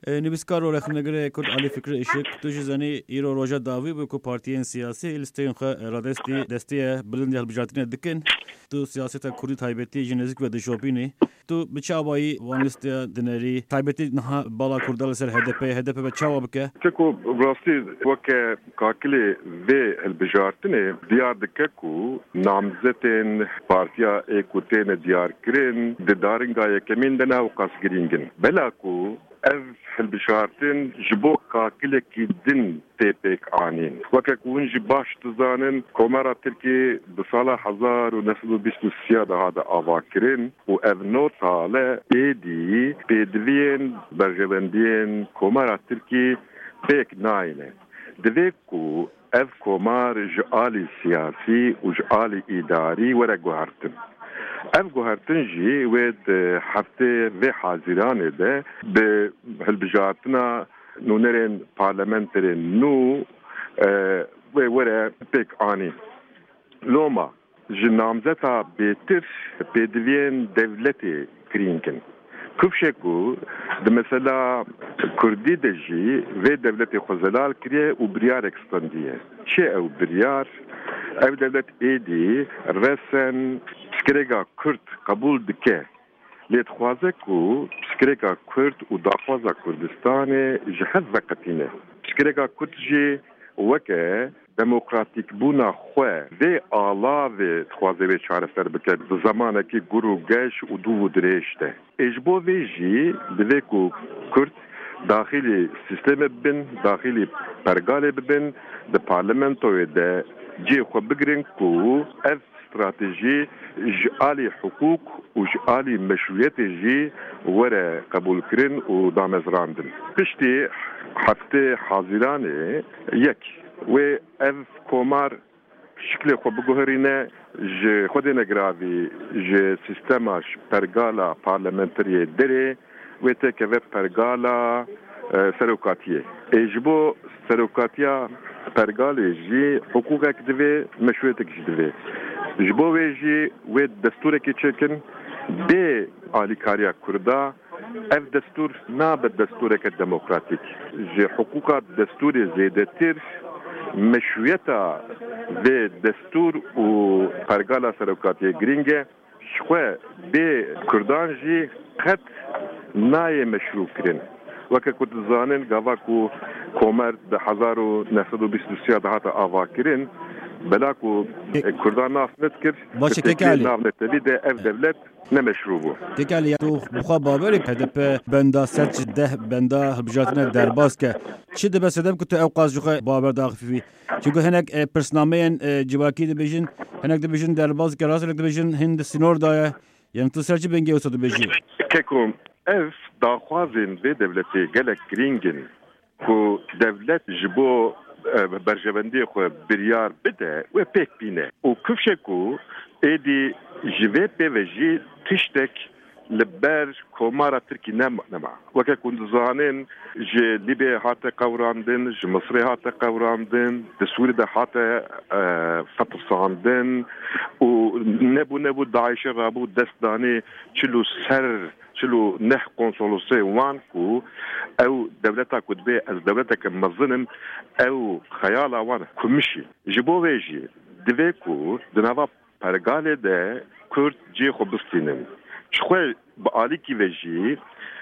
نویسکار و رخنگره کرد علی فکر اشک تو جزانی ایرو روجا داوی بو کو پارتیین سیاسی الستین خ رادستی دستی بلند هلبجاتین دکن تو سیاست کردی تایبتی جنزیک و دشوبینی تو بچاوایی وانست دنری تایبتی نه بالا کردال سر هدف بچاو بکه تكو براسي وك كاكلي في البجارتني ديار دككو نامزتين بارتيا ايكوتين ديار كرين دارنغا كمين دنا وقاس جرينجن بلاكو اف البشارتين جبو كاكلي كي دن تيبك عنين وكاكون جباش تزانن كومارا تركي بصالة 1923 هذا آواكرين واف نوتا لا ايدي بيدوين برجبندين كومارا تركي بيك ناينه دفيكو اف كومار جالي سياسي وجالي اداري ورا جوهرتن اف جوهرتن جي ويد حفتي في حاضران ده بهالبجاتنا نونرين بارلمنترين نو ورا بيك اني لوما جنامزتا بيتر بيدوين دولتي كرينكن كوفشكو مثلا كردي دجي في دولة خزلال كريه وبريار اكستنديه شيء او بريار او دولة ايدي رسن سكريغا كرد قبول دكه ليتخوازكو سكريغا كرد وداخوازا كردستاني جهز وقتينه سكريغا كرد جي وكه ديمقراطيك بونا خواه في آلا في تخوازي في چاره سر بكت بزمانه كي گرو گش و دو دريشته اجبو في جي بذيكو كرد داخلي سيستم ببن داخلي برگال ببن ده پارلمنتو ده جي خو بگرن كو اف استراتيجي جالي حقوق وجالي مشروعيات جي ورا قبول كرن و دامزراندن پشتي هفته حاضرانه يك و اف کومار شکل خو بگوهرینه ج خود نگراوی ج سیستماش پرگالا پارلمنتری دره و تک و پرگالا سروکاتیه اجبو سروکاتیا پرگال جی حقوقک دوی مشروعیتک دوی جبو ویجی و دستورکی چکن به آلیکاریا کردا اف دستور نابد دستورک دموکراتیک ج حقوقات دستور زیدتر مشروعيتها في دستور وقرقالة سروكاتية جرينجة شخوة بكردان جي قد ناي مشروع كرين وكا كنت زانن قاواكو كومر ده 1923 ده هاتا آوا كرين بلاكو كردان ناس نتكر باشه تكالي ناف نتبي ده اف دولت نمشروبو تكالي تو بخوا بابرك هدف بندا سرچ ده بندا بجاتنا درباس که چی ده بسدم كنت اوقاز جوخه بابر داخل في چونکه هناك برسنامين جواكي دبيجن هناك دبيجن درباز كراس هناك دبيجن هند سينور دايا يعني تو سرچ بنگي وسط دبيجي كيكم اف داخوازن في دولتي گلك گرينجن كو دولت جبو برجبندی خو بریار بده و پک بینه و کفشکو ایدی جوه پیوژی تشتک لبر کومارا ترکی نما وکه کند زانن ج لیبی هات قوراندن ج مصر هات قوراندن دسوری ده هات فترساندن و نبو داعش رابو دستانه چلو سر چلو نه قنصلوسي وانكو او دولتا كدبي از دولتا كمظنم او خيالا وان كمشي جبو ويجي دفيكو دنافا پرگاله ده كرد جي خبستينن شخوه بآليكي ويجي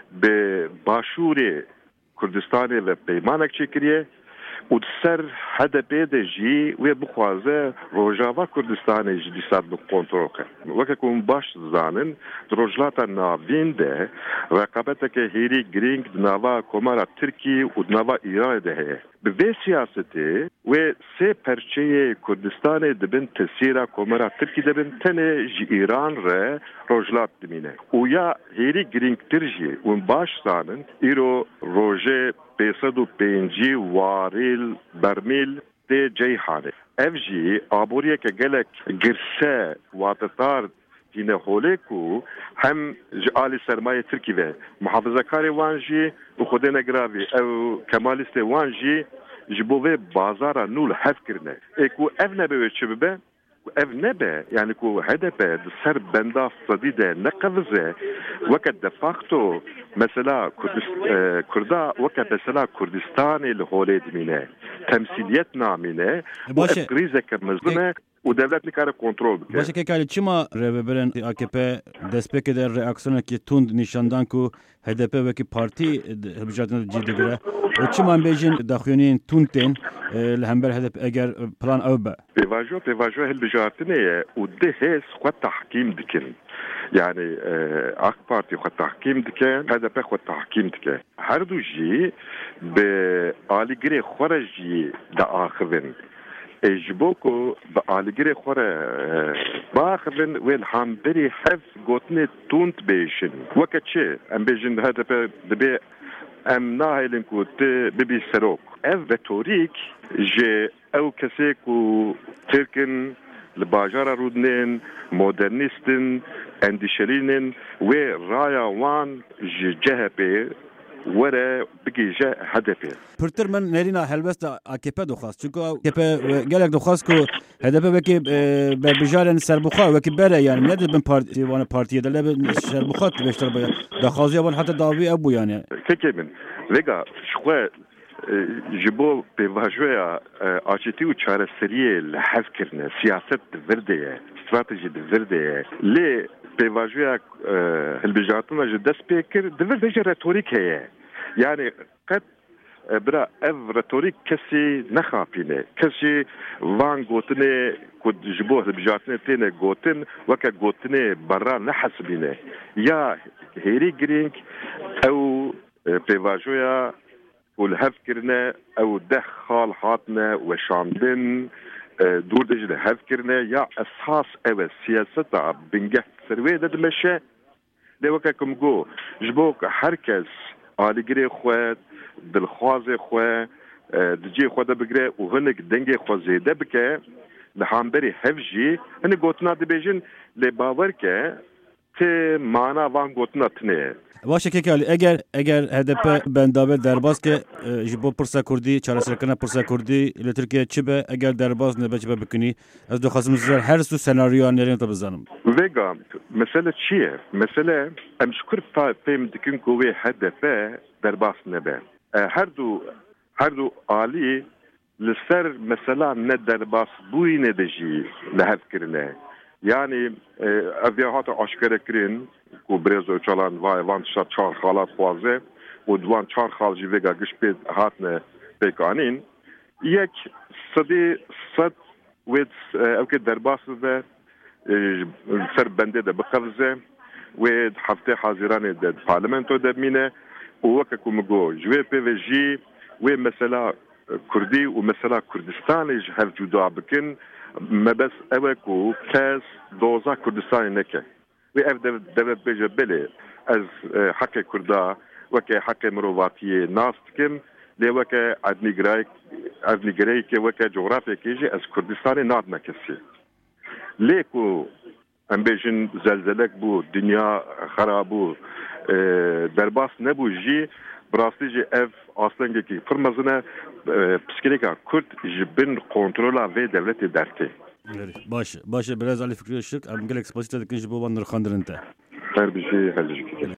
بباشور كردستاني و پیمانك چكريه و سر هدف ده جي و بخوازه روجاوا كردستان جدي سات بکنترل کرد وكاكون باش زانن روجلاتا ناوين ده رقابتك هيري گرينگ دناوا كومارا تركي و دناوا ايران ده به سياسته و سه پرچه كردستان دبن تسيرا كومارا تركي دبن تنه جي ايران ره روجلات دمينه و يا هيري گرينگ ترجي و باش زانن ايرو روجه 505 واريل برميل دي جيحانه افجي ابوريه كجلك گرسه واتطار دين هوليكو هم جالي سرمايه تركي و محافظه كاري وانجي وخدنا جرافي او كمالست وانجي جبوه بازار نول هف کرنه اكو افنه به چبه ev nebe yani ku HDP ser benda sadide ne kavze veket de facto mesela Kurda veket mesela Kurdistan'ı holed mine temsiliyet namine bu krize kemzine u devlet nikare kontrol bike. Başka kekali çima reveberen AKP despek eder reaksiyona ki tund nişandan ku HDP ve ki parti hibjatına ciddigire o çima bejin daxyonin tundten lehember HDP eğer plan avbe. Pevajo hibjatına u dehes xwat tahkim dikin. Yani AK Parti xwat tahkim dikin, HDP xwat tahkim dikin. Her du jî be aligire xwara jî da axivin. Ejboko be aligire xwara baxivin wel hamberi hev gotne tund bêjin. Weket çi em bêjin HDP dibe em nahêlin ku te bibî serok. Ev retorik ji ew kesê ku Tirkin li bajara Rûdinên modernîstin, endişelînin wê raya wan ji CHP were bigîje HDP. Pırtır min nerîna helbest AKP doxwast. Çünkü AKP gelek doxwast ku HDP vekî berbijarên serbuxa vekî bere yani ne dibin partiye de lebe serbuxa beşter baya. Daxwaziya wan heta davî ew bû yani. Kekê min vega xwe ji bo pêvajoya açetî û çareseriyê li hev kirine siyaset divir de ye, stratejî divir de ye. Lê pêvajoya hilbijartina ji dest pê kir divir de jî retorik heye. Yani qet bira ev retorik kesî nexapîne. Kesî van gotinê ku ji bo hilbijartinê têne gotin weke gotinê berra nehesibîne. Ya hêrî girîng ew pêvajoya و لهف کرنه او ده خال هاتنه و شاندن دور دجل هف کرنه یا اساس او سیاست بنگه سروی دمشه لوکه کم گو جبوک هرکس آلیگری خواه دلخواز خواه دجی خواه ده بگره و هنگ دنگ خواه زیده بکه لحامبری هف جی هنگ گوتنا ده بیجن لباور که تی مانا وان گوتنا تنه Vaşa kekali eğer HDP bendabe derbaz ke ji bo pirsa Kurdî çareserkirina pirsa Kurdî li Tirkiye çibe eğer derbaz nebe çibe bikini ez dixwazim zêr her su senaryoyan te bizanim. Vega mesele çi ye? Mesele em ji kur fêm dikin ku wê HDP derbas nebe. Her du alî li ser mesela ne derbas bûyîne de jî li hev kirine. Yani ev hata aşkare kirin ku Brêzo çalan van çar xalat xwaze û duan çar xal jî vêga giş pê hatine pêkanîn yek sedî sed wê ew derbas ve ser bendê de biqevize wê heftê haziranê de parlamento de mîne û weke ku min got ji wê pê ve jî wê mesela Kurdî û mesela Kurdistanê ji hev cuda bikin mebes ew ku kes doza Kurdistanê neke. Ve ev devlet bêje belê ez hekê Kurda weke hekê mirovatiyê nas dikim lê weke evnîgereyekê weke coğrafyekê jî ez Kurdistanê nadime kesî. Lê ku em bêjin zelzelek bû, dünya xerab bû, derbas nebû jî bi rastî jî ev aslengekî pir mezin e pişkirêka Kurd ji bin kontrola vê devletê dertê. Baş biraz Ali Fikri Işık em gelek spasî te dikin ji bo wan nirxandirin te. Her bir şey